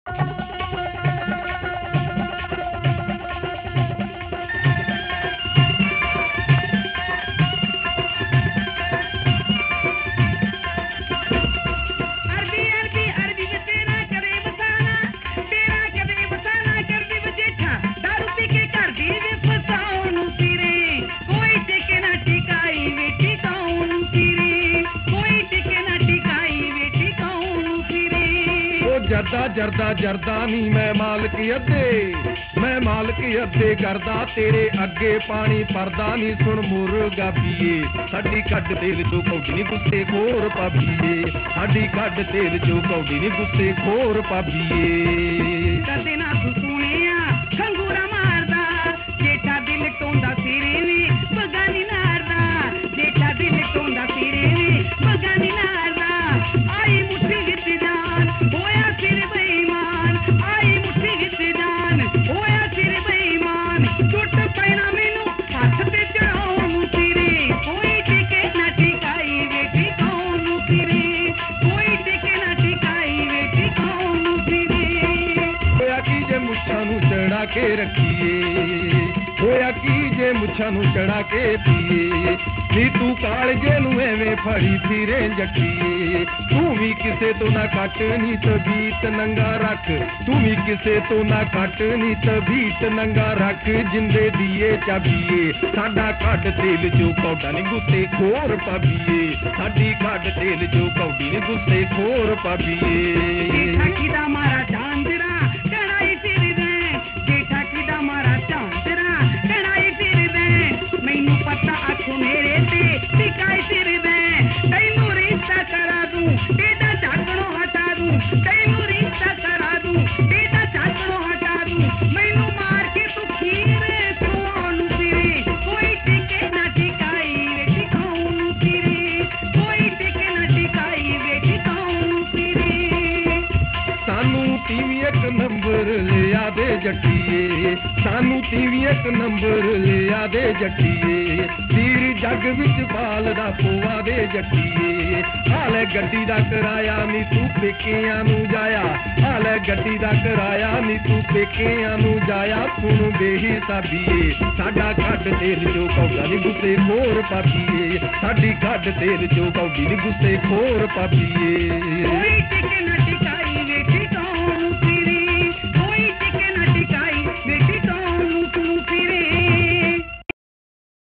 जरदा जरदा जरदा नी मैं मालक अद्धे करदा तेरे अगे पानी परदा नी सुन मुर्गा पीए साडी कड तेल चो कौडी नी गुस्से खोर पाबीए साडी कड तेल चो कौडी नी गुस्से खोर पाबीए कदे ना तू सुनिया खंगूरा मारदा जेठा दिल टोंदा सिरे वी बगानी नारदा जेठा दिल टोंदा सिरे वी बगानी नारदा आई मुट्ठी विच जान होया सिर बेईमान आई मुट्ठी विच जान होया सिर बेईमान टुट पैना मैनू हथ ते चढ़ाउण सिरे कोई टिके ना टिकाई वे टिकाउण सिरे कोई टिके ना टिकाई वे टिकाउण सिरे होया की जे मुच्छां नू चढ़ा के रखीए होया की जे मुच्छां नू चढ़ा के पीए नी तू कालजे नू एवें फड़ी फिरे जट्टीए तू भी किसे तो ना कट नी तबीत नंगा रख तू भी किसे तो ना कट नी तबीत नंगा रख जिंदे दिए चाबीए साडा कड तेल चो कौडा नी गुस्से खोर पाबीए साडी कड तेल चो कौडी नी गुस्से खोर पाबीए जेठा किदा मारा चांदरा कढ़ाई फिर दे जेठा किदा मारा चांदरा कढ़ाई फिर दे मैनू पता आखो मेरे ते टिकाई फिर दे तैनू रिश्ता करा दूं तेरा झाकड़ो हटा दूं तैनू रिश्ता करा दूं तेरा झाकड़ो हटा दूं मैनू मार के तू खीरे सोन फिरे कोई टिके ना टिकाई वे टिकाउन फिरे कोई टिके ना टिकाई वे टिकाउन फिरे सानू टीवी एक नंबर लिया दे जट्टीए सानू टीवी एक नंबर लिया दे जट्टीए तीर जग विच बाल दा पोआ दे जट्टीए हाल गड्डी दा कराया नी तू पेकियां नू जाया हाल गड्डी दा कराया नी तू पेकियां नू जाया सुन बेहिसाबीए साडा कड तेल चो कौडा नी गुस्से खोर पाबीए साडी कड तेल चो कौडी नी गुस्से खोर पाबीए कोई टिके ना